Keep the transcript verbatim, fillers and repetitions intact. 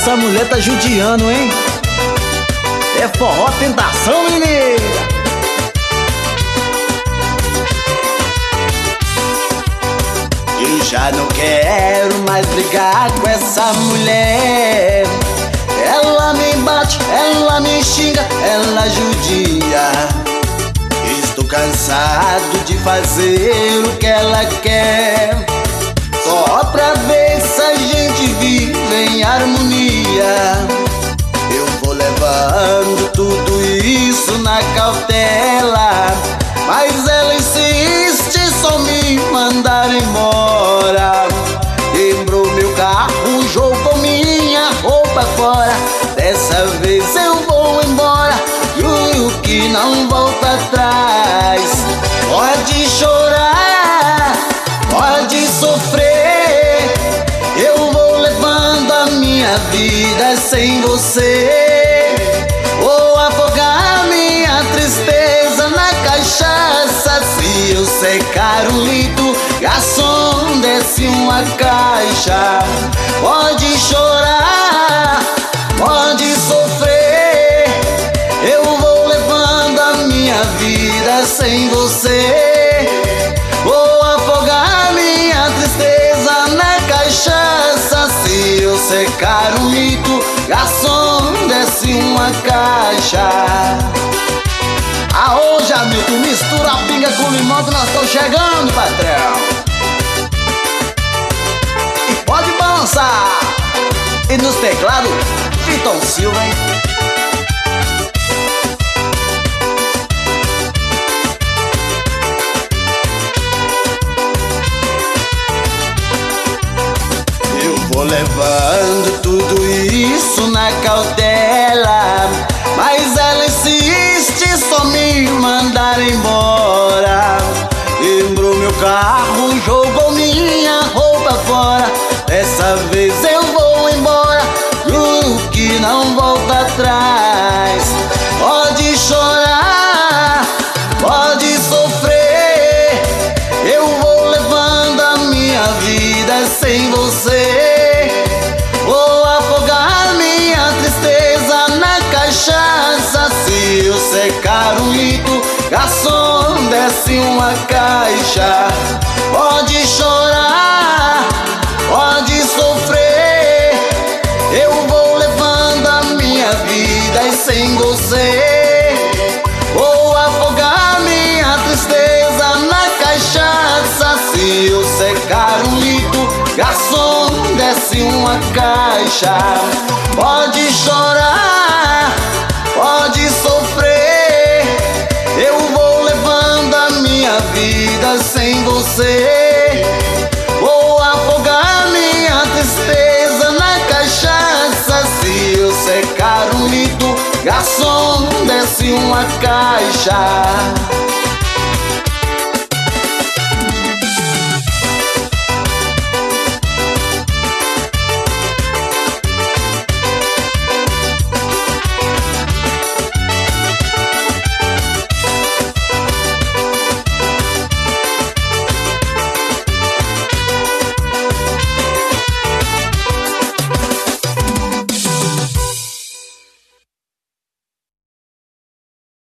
essa mulher tá judiando, hein? É forró tentação, menina. Eu já não quero mais brigar com essa mulher. Ela me bate, ela me xinga, ela judia. Estou cansado de fazer o que ela quer, só pra ver se a gente vive em harmonia. Eu vou levando tudo isso na cautela, mas ela insiste só me mandar embora. Quebrou meu carro, jogou minha roupa fora. Dessa vez eu vou embora, juro que não volto atrás. Pode chorar, pode sofrer, eu vou levando a minha vida sem você. Vou afogar minha tristeza na cachaça. Se eu secar um litro, garçom, desce uma caixa. Pode chorar, pode sofrer, eu vou levando a minha vida sem você. Vou afogar minha tristeza na cachaça. Se eu secar um litro, garçom, desce uma caixa. Aô, Jamilton, mistura a pinga com limão que nós estamos chegando, patrão. E pode balançar. E nos teclados, Vitor Silva, hein? Eu vou levando tudo isso na cautela, mas ela insiste só me mandar embora. Quebrou meu carro, jogou minha roupa fora. Dessa vez eu vou embora, juro que não volto atrás. Pode chorar, pode sofrer, eu vou levando a minha vida sem você. Vou afogar minha tristeza na cachaça. Se eu secar um litro, garçom, desce uma caixa. Pode chorar, pode sofrer, eu vou levando a minha vida sem você. Vou afogar minha tristeza na cachaça. Se eu secar um litro, garçom, desce uma caixa. Pode chorar, pode sofrer, eu vou levando a minha vida sem você. Vou afogar minha tristeza na cachaça. Se eu secar um litro, garçom, desce uma caixa.